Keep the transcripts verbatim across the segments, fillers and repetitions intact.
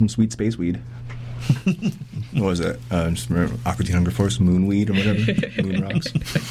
some sweet space weed. What was it? Uh, just remember Aqua Teen Hunger Force, Moonweed or whatever. Moon Rocks.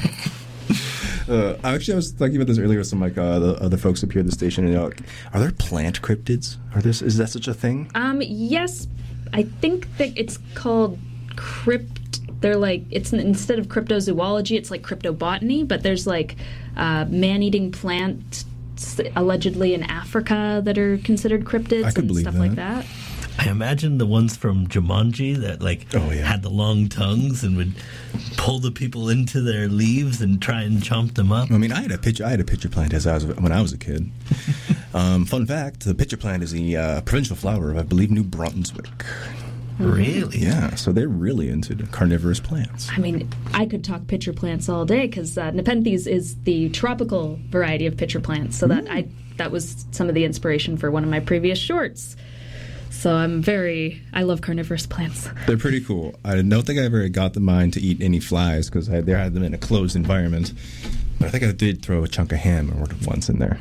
Uh, actually, I was talking about this earlier with some like uh, the other folks up here at the station. And, you know, are there plant cryptids? Are there? Is that such a thing? Um, yes, I think that it's called crypt. They're like it's instead of cryptozoology, it's like cryptobotany. But there's like uh, man-eating plants allegedly in Africa that are considered cryptids and stuff that. like that. I imagine the ones from Jumanji that like oh, yeah. had the long tongues and would pull the people into their leaves and try and chomp them up. I mean, I had a pitcher. I had a pitcher plant as I was when I was a kid. um, fun fact: the pitcher plant is the uh, provincial flower of, I believe, New Brunswick. Really? Yeah. So they're really into the carnivorous plants. I mean, I could talk pitcher plants all day because uh, Nepenthes is the tropical variety of pitcher plants. So that I that was some of the inspiration for one of my previous shorts. So I'm very, I love carnivorous plants. They're pretty cool. I don't think I ever got the mind to eat any flies because I they had them in a closed environment. But I think I did throw a chunk of ham or once in there.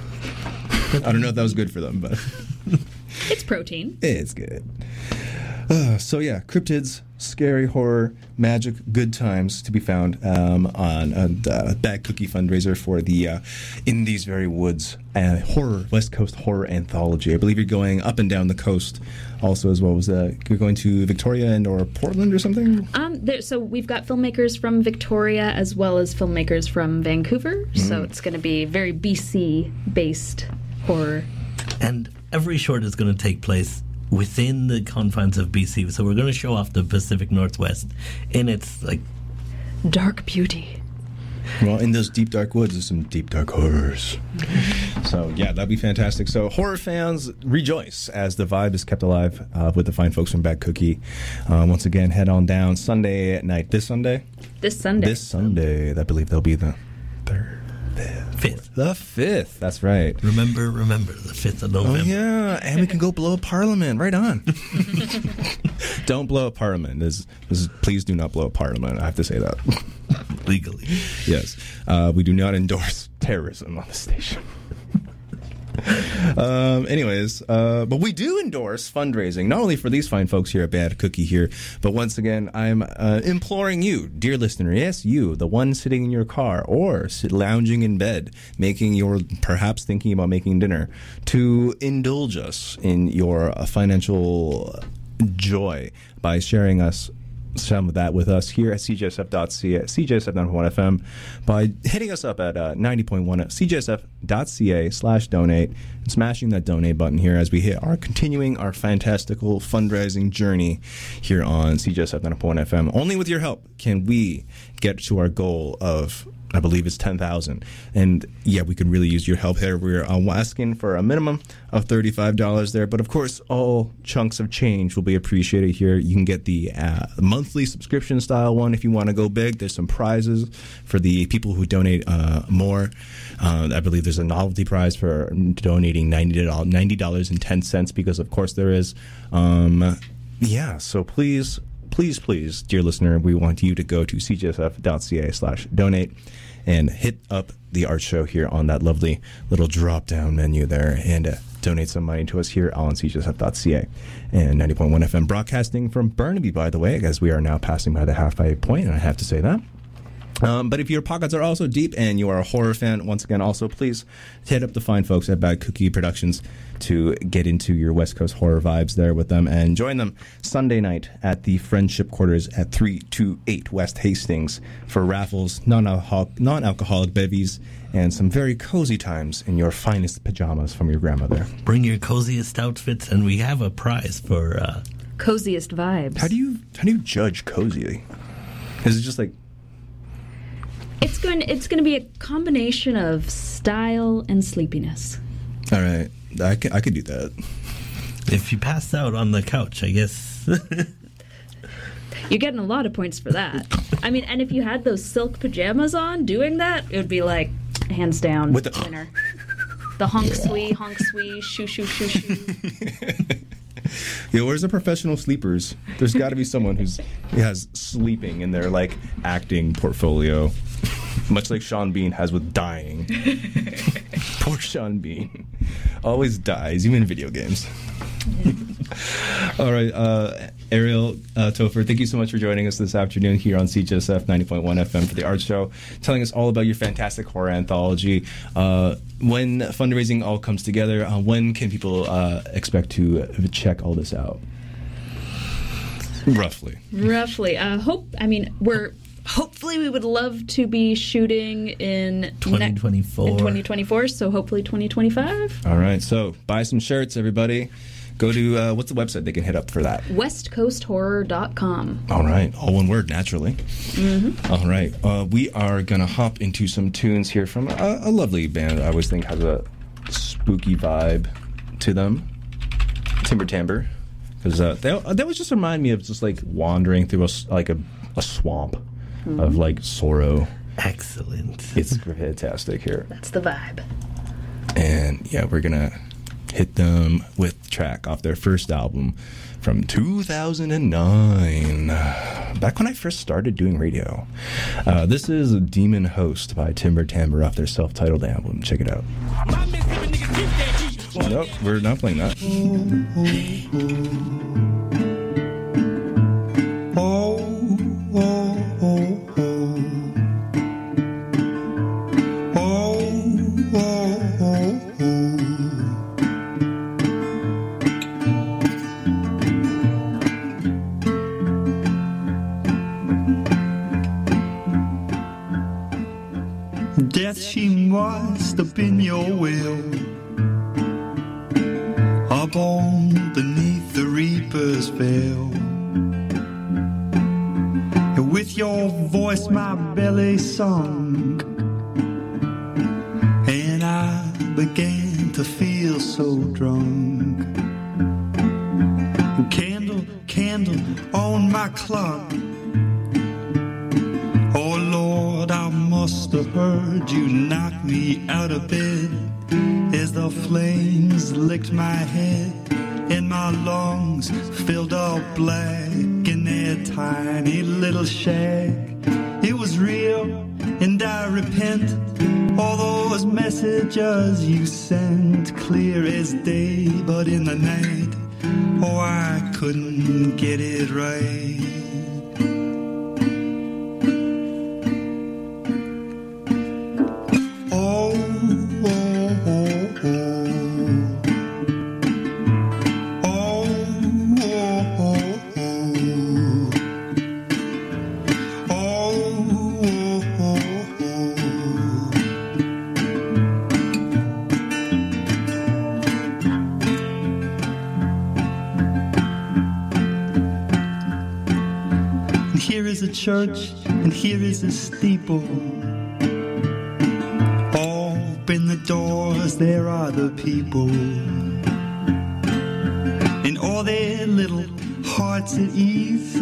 I don't know if that was good for them, but it's protein. It's good. Uh, so yeah, cryptids, scary horror, magic, good times to be found um, on a uh, Bad Cookie fundraiser for the uh, In These Very Woods uh, horror West Coast horror anthology. I believe you're going up and down the coast, also as well as uh, you're going to Victoria and or Portland or something. Um, there, so we've got filmmakers from Victoria as well as filmmakers from Vancouver. Mm. So it's going to be very B C based horror, and every short is going to take place within the confines of B C, so we're going to show off the Pacific Northwest in its like dark beauty. Well, in those deep dark woods, there's some deep dark horrors. So yeah, that'd be fantastic. So horror fans, rejoice as the vibe is kept alive uh, with the fine folks from Bad Cookie. Um, once again, head on down Sunday at night. This Sunday. This Sunday. This Sunday. I believe they'll be the third. Fifth. Fifth. The fifth. That's right. Remember, remember, the fifth of November. Oh, yeah. And we can go blow up Parliament. Right on. Don't blow up Parliament. This, this is, please do not blow up Parliament. I have to say that. Legally. Yes. Uh, we do not endorse terrorism on the station. um, anyways, uh, but we do endorse fundraising, not only for these fine folks here at Bad Cookie here, but once again, I'm uh, imploring you, dear listener, yes, you, the one sitting in your car or sit lounging in bed, making your, perhaps thinking about making dinner, to indulge us in your uh, financial joy by sharing us some of that with us here at C J S F dot C A, C J S F ninety point one F M, by hitting us up at uh, ninety point one C J S F dot C A slash donate and smashing that donate button here as we hit our continuing our fantastical fundraising journey here on C J S F ninety point one F M. Only with your help can we get to our goal of, I believe it's ten thousand. And yeah, we could really use your help here. We're uh, asking for a minimum of thirty-five dollars there. But of course, all chunks of change will be appreciated here. You can get the uh, monthly subscription style one if you want to go big. There's some prizes for the people who donate uh, more. Uh, I believe there's a novelty prize for donating ninety dollars and ten cents because, of course, there is. Um, yeah, so please... Please, please, dear listener, we want you to go to C J S F dot C A slash donate and hit up the art show here on that lovely little drop-down menu there and uh, donate some money to us here on C J S F dot C A and ninety point one F M broadcasting from Burnaby, by the way, as we are now passing by the halfway point, and I have to say that. Um, but if your pockets are also deep and you are a horror fan, once again, also please hit up the fine folks at Bad Cookie Productions to get into your West Coast horror vibes there with them and join them Sunday night at the Friendship Quarters at three two eight West Hastings for raffles, non-alcoholic, non-alcoholic bevies, and some very cozy times in your finest pajamas from your grandmother. Bring your coziest outfits, and we have a prize for uh... coziest vibes. How do you how do you judge cozy? Is it just like? It's going. It's going to be a combination of style and sleepiness. All right, I could, I could do that. If you passed out on the couch, I guess. You're getting a lot of points for that. I mean, and if you had those silk pajamas on doing that, it would be like hands down with the winner. The honk swee, honk swee, shoo shoo shoo shoo. Yo, where's the professional sleepers? There's got to be someone who's who has sleeping in their like acting portfolio, much like Sean Bean has with dying. Poor Sean Bean, always dies, even in video games. All right, uh, Ariel uh, Topher, thank you so much for joining us this afternoon here on C J S F ninety point one F M for the Art Show, telling us all about your fantastic horror anthology. Uh, when fundraising all comes together, uh, when can people uh, expect to check all this out? Roughly. Roughly. Uh, hope. I mean, we're hopefully we would love to be shooting in twenty twenty-four. Ne- in twenty twenty-four. So hopefully twenty twenty-five. All right. So buy some shirts, everybody. Go to, uh, what's the website they can hit up for that? west coast horror dot com. All right. All one word, naturally. Mm-hmm. All right. Uh, we are going to hop into some tunes here from a, a lovely band I always think has a spooky vibe to them. Timber Timbre. Because uh, they, that would just remind me of just like wandering through a, s- like a, a swamp mm-hmm. of like sorrow. Excellent. It's fantastic here. That's the vibe. And yeah, we're going to hit them with track off their first album from two thousand nine, back when I first started doing radio. Uh, this is Demon Host by Timber Timbre off their self-titled album. Check it out. Nope, we're not playing that. Oh, oh, oh, oh. Oh, oh, oh, oh. Death, she must have been your will, up on beneath the reaper's veil. And with your voice my belly sung, and I began to feel so drunk. Candle, candle on my clock. Oh Lord, I must have heard you knock me out of bed as the flames licked my head and my lungs filled all black in their tiny little shack. It was real and I repent. All those messages you sent, clear as day, but in the night, oh, I couldn't get it right. Church, and here is a steeple. Open the doors, there are the people, and all their little hearts at ease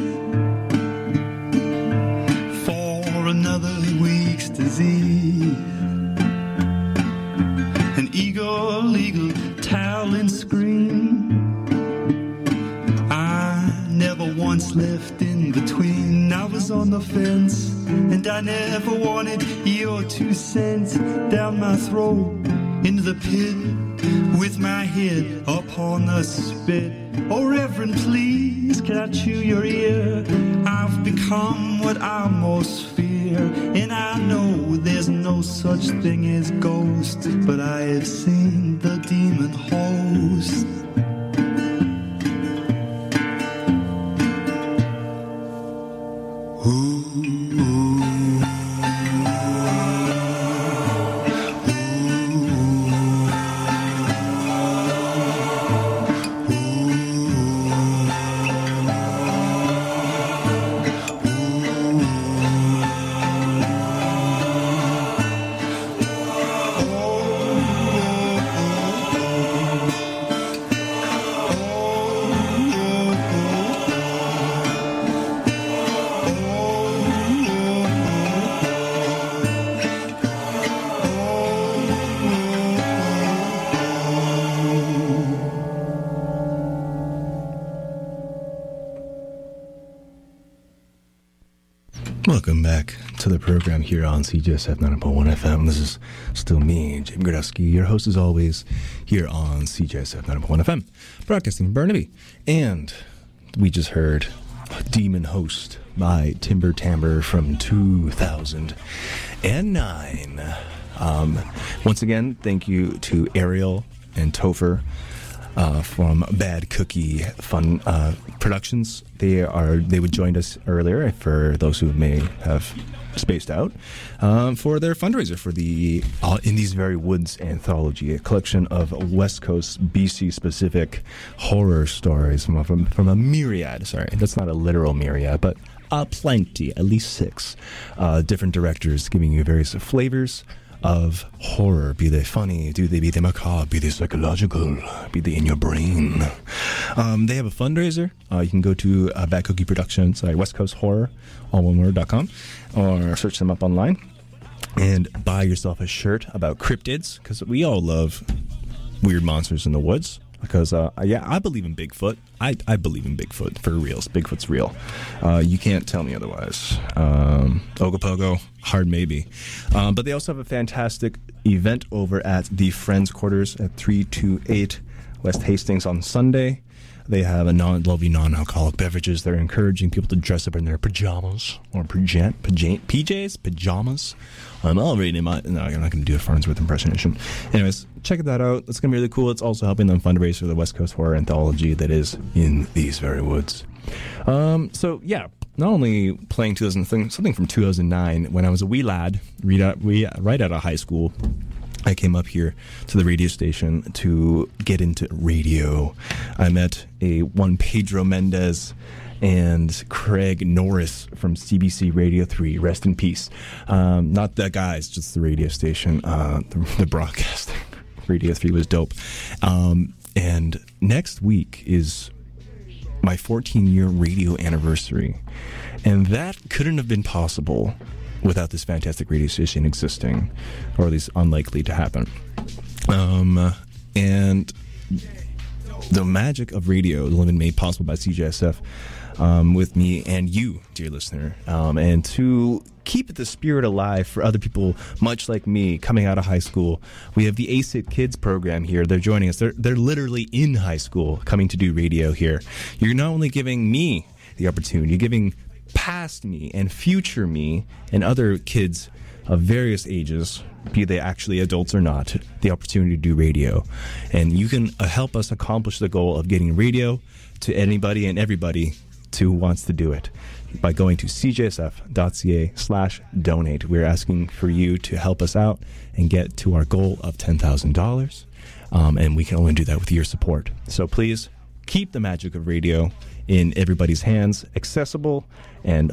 for another week's disease. An eagle, eagle, towel and scream. I never once left in between. I was on the fence, and I never wanted your two cents down my throat into the pit with my head upon the spit. Oh, Reverend, please, can I chew your ear? I've become what I most fear, and I know there's no such thing as ghosts, but I have seen the demon host. Welcome back to the program here on C J S F ninety point one F M. This is still me, Jim Gradowski, your host as always here on C J S F ninety point one F M, broadcasting from Burnaby. And we just heard Demon Host by Timber Timbre from two thousand nine. Um, once again, thank you to Ariel and Topher uh, from Bad Cookie Fun uh, Productions. They are they would join us earlier for those who may have spaced out um, for their fundraiser for the uh, In These Very Woods anthology, a collection of West Coast B C specific horror stories from from, from a myriad. Sorry, that's not a literal myriad, but uh, plenty, at least six uh, different directors giving you various flavors of horror, be they funny, do they be they macabre, be they psychological, be they in your brain. Um, they have a fundraiser. Uh, you can go to uh, Bad Cookie Productions, sorry, West Coast Horror, all one word, dot com, or search them up online and buy yourself a shirt about cryptids, because we all love weird monsters in the woods. Because, uh, yeah, I believe in Bigfoot. I, I believe in Bigfoot, for reals. Bigfoot's real. Uh, you can't tell me otherwise. Um, Ogopogo, hard maybe. Um, but they also have a fantastic event over at the Friends Quarters at three two eight West Hastings on Sunday. They have a non lovely non-alcoholic beverages. They're encouraging people to dress up in their pajamas or paja- paja- P Js, pajamas. I'm already in my. No, I'm not going to do a Farnsworth impersonation. Anyways, check that out. It's going to be really cool. It's also helping them fundraise for the West Coast Horror Anthology that is In These Very Woods. Um, so, yeah, not only playing two thousand, something from two thousand nine, when I was a wee lad, right out, right out of high school, I came up here to the radio station to get into radio. I met a one Pedro Mendez and Craig Norris from C B C Radio three. Rest in peace. Um, not the guys, just the radio station, uh, the, the broadcasting. Radio three was dope. Um, and next week is my fourteen-year radio anniversary. And that couldn't have been possible without this fantastic radio station existing, or at least unlikely to happen. Um, and the magic of radio has been made possible by C J S F um, with me and you, dear listener. Um, and to keep the spirit alive for other people much like me coming out of high school, we have the A C I T Kids program here. They're joining us. They're, they're literally in high school coming to do radio here. You're not only giving me the opportunity, you're giving past me and future me and other kids of various ages, be they actually adults or not, the opportunity to do radio. And you can uh, help us accomplish the goal of getting radio to anybody and everybody to who wants to do it by going to c j s f dot c a slash donate. We're asking for you to help us out and get to our goal of ten thousand dollars. Um, and we can only do that with your support. So please keep the magic of radio in everybody's hands, accessible and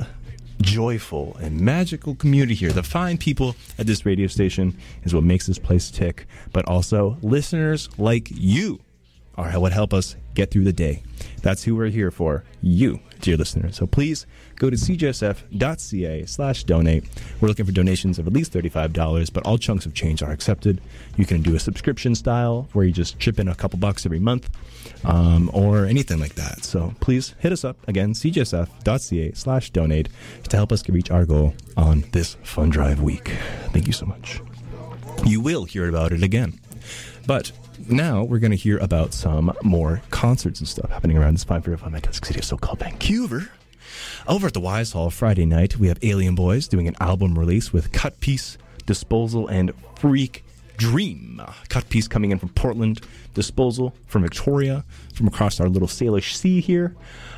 joyful and magical community here. The fine people at this radio station is what makes this place tick, but also listeners like you are what help us get through the day. That's who we're here for, you, dear listeners. So please go to c j s f dot c a slash donate. We're looking for donations of at least thirty-five dollars, but all chunks of change are accepted. You can do a subscription style where you just chip in a couple bucks every month, um, or anything like that. So please hit us up, again, c j s f dot c a slash donate, to help us reach our goal on this Fun Drive week. Thank you so much. You will hear about it again. But now we're going to hear about some more concerts and stuff happening around this fine, very fantastic city of so-called Vancouver. Over at the Wise Hall Friday night, we have Alien Boys doing an album release with Cut Piece, Disposal, and Freak Dream. Cut Piece coming in from Portland, Disposal from Victoria, from across our little Salish Sea here,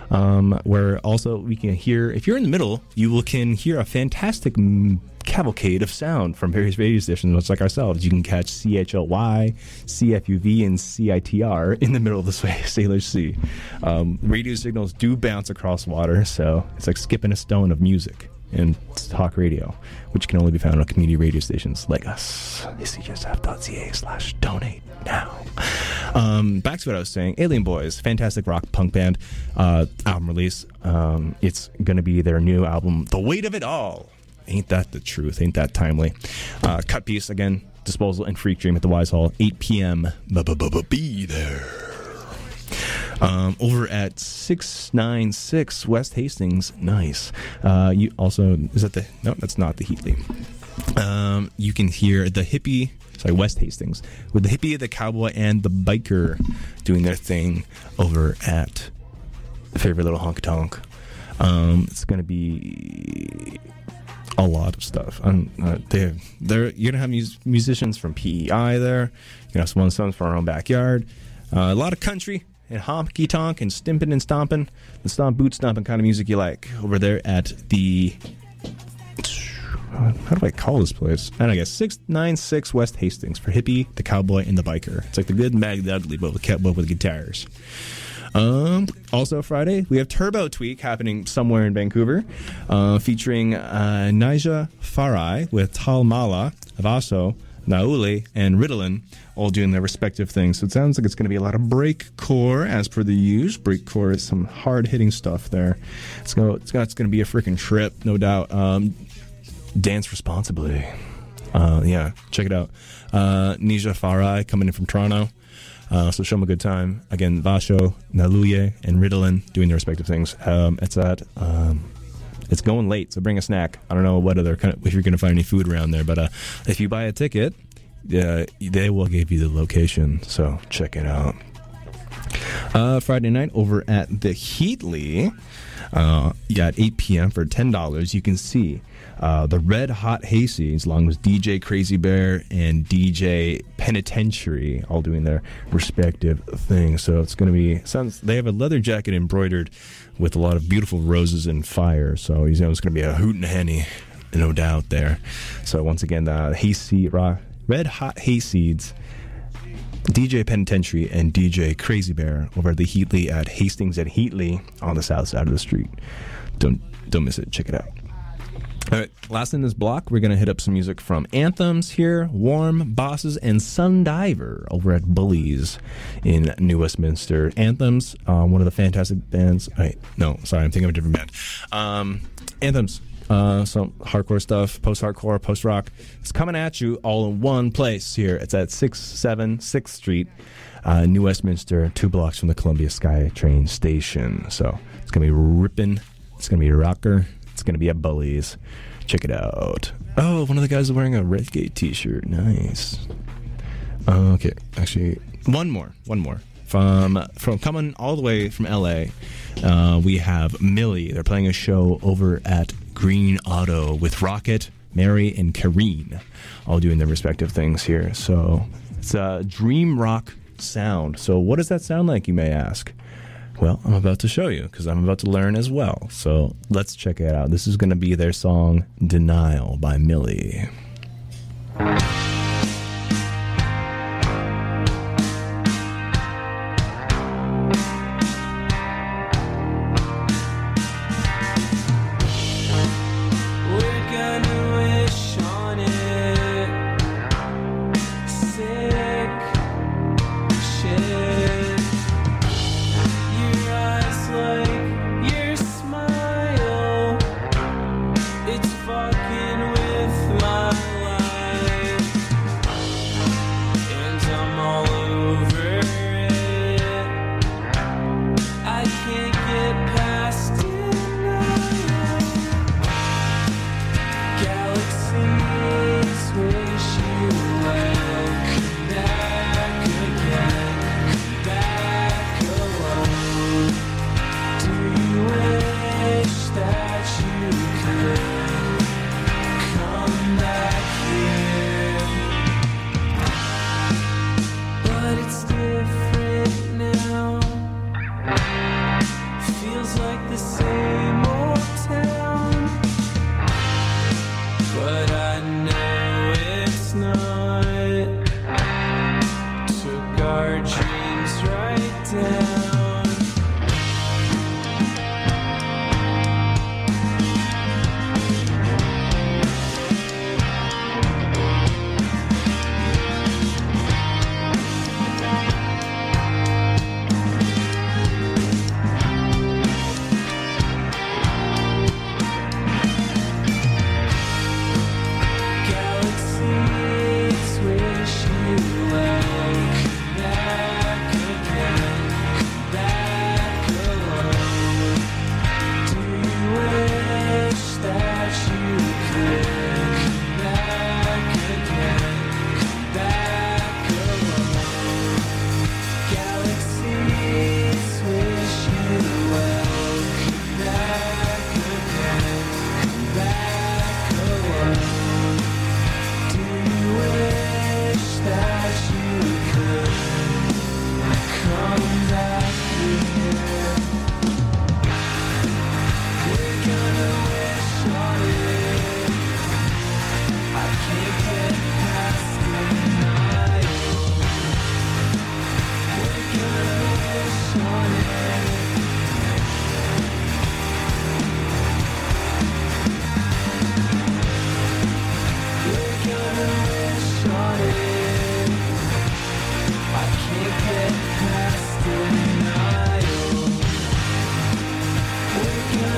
um, where also we can hear, if you're in the middle, you will can hear a fantastic m- cavalcade of sound from various radio stations, much like ourselves. You can catch C H L Y, C F U V, and C I T R in the middle of the Salish Sea. Um, radio signals do bounce across water, so it's like skipping a stone of music in talk radio, which can only be found on community radio stations like us. c j s f dot c a slash donate now. Um, back to what I was saying. Alien Boys, fantastic rock punk band, uh, album release. Um, it's going to be their new album, The Weight of It All. Ain't that the truth? Ain't that timely? Uh, Cut Piece, again, Disposal, and Freak Dream at the Wise Hall, eight p.m. Be there. Um, over at six ninety-six West Hastings, nice. Uh, you also, is that the, no, that's not the Heatley. Um, you can hear the hippie, sorry, West Hastings, with the hippie, the cowboy, and the biker doing their thing over at Favorite Little Honky Tonk. Um, it's going to be a lot of stuff. Um, uh, they're, they're, you're going to have mus- musicians from P E I there. You're going to have some songs from our own backyard. Uh, a lot of country and honky tonk and stimping and stomping. The stomp, boot stomping kind of music you like over there at the... How do I call this place? And I guess six ninety-six West Hastings for hippie, the cowboy, and the biker. It's like the good, bad, the ugly, but with, but with guitars. Um, also Friday, we have Turbo Tweak happening somewhere in Vancouver, uh, featuring uh, Nija Farai with Tal Mala, Vaso, Naule, and Ritalin, all doing their respective things. So it sounds like it's going to be a lot of breakcore, as per the use. Breakcore is some hard-hitting stuff there. It's going it's going to be a freaking trip, no doubt. Um, dance responsibly. Uh, yeah, check it out. Uh, Nija Farai coming in from Toronto. Uh, so show them a good time. Again, Vasho, Naluye, and Ritalin doing their respective things. Um, it's at... Um, It's going late, so bring a snack. I don't know what other kind of, if you're going to find any food around there, but uh, if you buy a ticket, uh, they will give you the location. So check it out. Uh, Friday night over at the Heatley, uh, yeah, at eight p.m. for ten dollars, you can see uh, the Red Hot Hayseeds, along with D J Crazy Bear and D J Penitentiary, all doing their respective things. So it's going to be, sounds, they have a leather jacket embroidered with a lot of beautiful roses and fire. So you know it's going to be a hoot and a henny, no doubt there. So once again, the Hayseed, Red Hot Hayseeds, D J Penitentiary, and D J Crazy Bear over at the Heatley at Hastings at Heatley on the south side of the street. Don't don't miss it. Check it out. All right, last in this block, we're going to hit up some music from Anthems here, Warm, Bosses, and Sundiver over at Bullies in New Westminster. Anthems, uh, one of the fantastic bands. Wait, no, sorry, I'm thinking of a different band. Um, Anthems, uh, some hardcore stuff, post-hardcore, post-rock. It's coming at you all in one place here. It's at six seven sixth Street, uh, New Westminster, two blocks from the Columbia SkyTrain station. So it's going to be ripping. It's going to be a rocker. It's going to be at Bullies. Check it out. Oh, one of the guys is wearing a Redgate t-shirt. Nice. Uh, okay, actually, one more. One more. From from coming all the way from L A, uh, we have Millie. They're playing a show over at Green Auto with Rocket, Mary, and Kareen, all doing their respective things here. So it's a dream rock sound. So what does that sound like, you may ask? Well, I'm about to show you, because I'm about to learn as well. So let's check it out. This is going to be their song, Denial by Millie. Fucking with my life.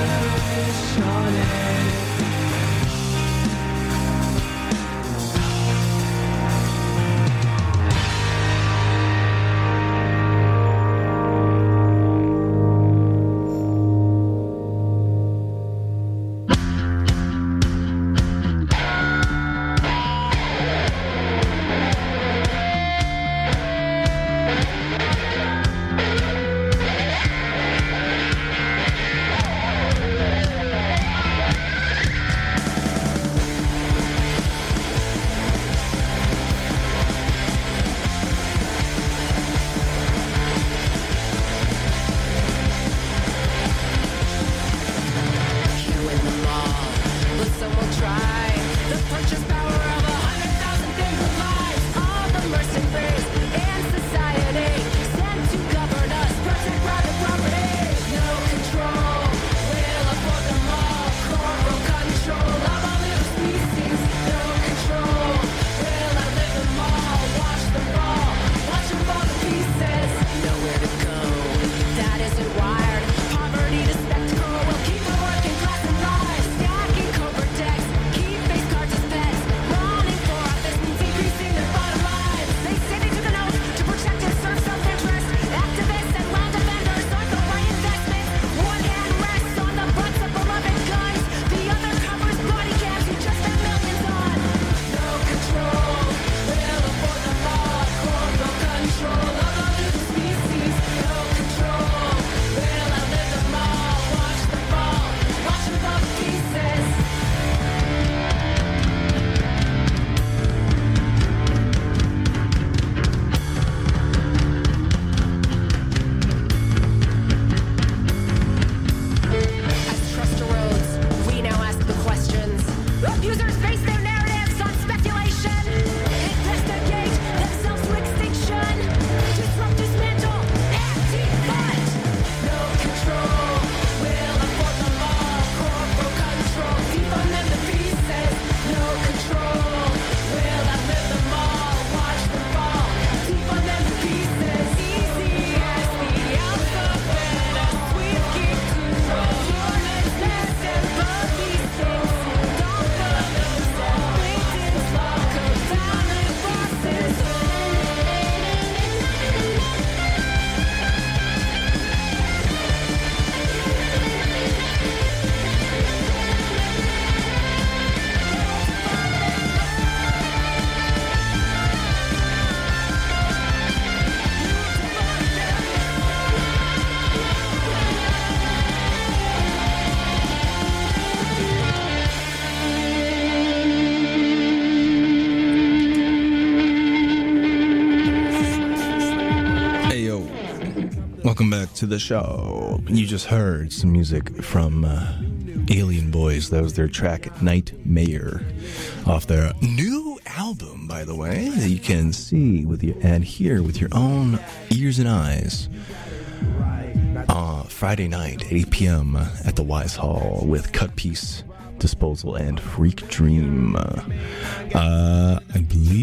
Welcome back to the show. You just heard some music from uh, Alien Boys. That was their track Nightmare off their new album, by the way, that you can see with your and hear with your own ears and eyes. Uh, Friday night, eight p.m. at the Wise Hall with Cut Piece, Disposal, and Freak Dream. Uh, I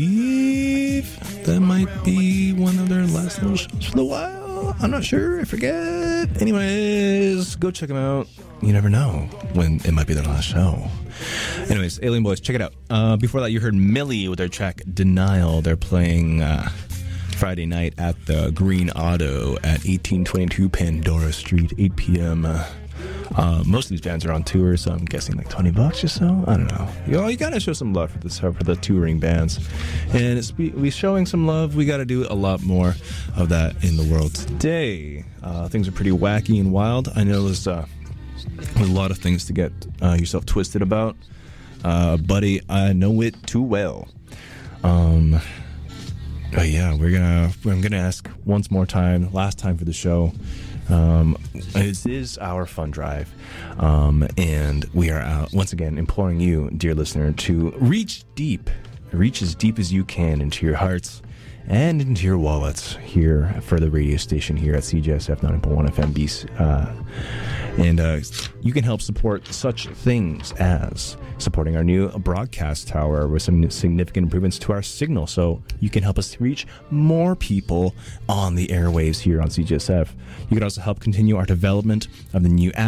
believe that might be one of their last little shows for the while. I'm not sure. I forget. Anyways, go check them out. You never know when it might be their last show. Anyways, Alien Boys, check it out. Uh, before that, you heard Millie with their track Denial. They're playing uh, Friday night at the Green Auto at eighteen twenty-two Pandora Street, eight p.m. Uh, uh, most of these bands are on tour, so I'm guessing like twenty bucks or so. I don't know. You know, you gotta show some love for this for the touring bands, and it's we showing some love. We gotta do a lot more of that in the world today. Uh, things are pretty wacky and wild. I know there's uh, there's a lot of things to get uh, yourself twisted about, uh, buddy. I know it too well. Um. But yeah, we're gonna. I'm gonna ask once more time, last time for the show. Um, this is our fund drive, um, and we are uh, once again imploring you, dear listener, to reach deep, reach as deep as you can into your hearts and into your wallets here for the radio station here at C J S F ninety point one F M B C. Uh, and uh, you can help support such things as supporting our new broadcast tower with some significant improvements to our signal, so you can help us reach more people on the airwaves here on C J S F. You can also help continue our development of the new app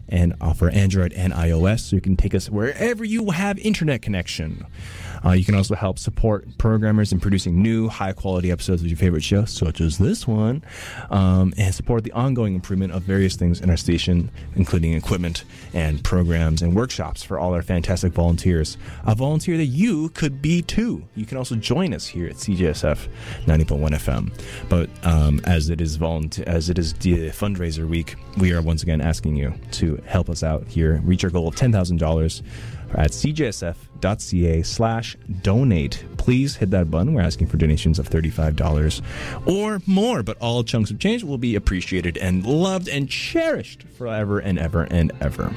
and offer Android and iOS, so you can take us wherever you have internet connection. Uh, you can also help support programmers in producing new, high-quality episodes of your favorite show, such as this one, um, and support the ongoing improvement of various things in our station, including equipment and programs and workshops for all our fantastic volunteers. A volunteer that you could be, too. You can also join us here at C J S F ninety point one F M. But um, as it is volunteer, as it is the fundraiser week, we are once again asking you to help us out here, reach our goal of ten thousand dollars at cjsf.ca slash donate. Please hit that button. We're asking for donations of thirty-five dollars or more, but all chunks of change will be appreciated and loved and cherished forever and ever and ever.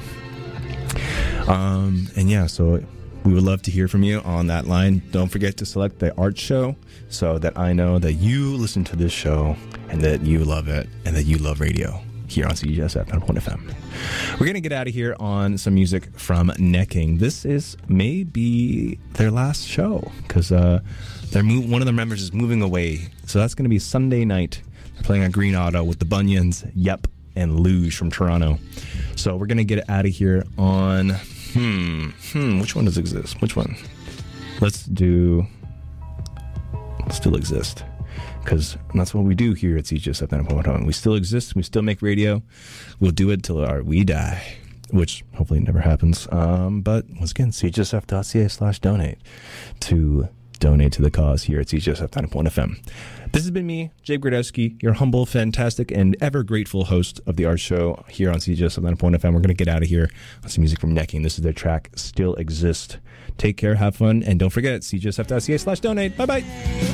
Um, and yeah, so we would love to hear from you on that line. Don't forget to select the art show so that I know that you listen to this show and that you love it and that you love radio here on C J S F ninety point one F M. We're going to get out of here on some music from Necking. This is maybe their last show because uh, they're mo- one of the members is moving away. So that's going to be Sunday night. They're playing at Green Auto with the Bunions, Yep, and Luge from Toronto. So we're going to get out of here on, hmm, hmm, which one does exist? Which one? Let's do Still Exist. Because that's what we do here at C J S F ninety point one. We still exist. We still make radio. We'll do it till our, we die, which hopefully never happens. Um, but once again, C J S F.ca slash donate to donate to the cause here at C J S F ninety point one F M. This has been me, Jake Gradowski, your humble, fantastic, and ever grateful host of the Art Show here on C J S F ninety point one F M. We're going to get out of here on some music from Necking. This is their track, Still Exist. Take care, have fun, and don't forget, C J S F.ca slash donate. Bye-bye.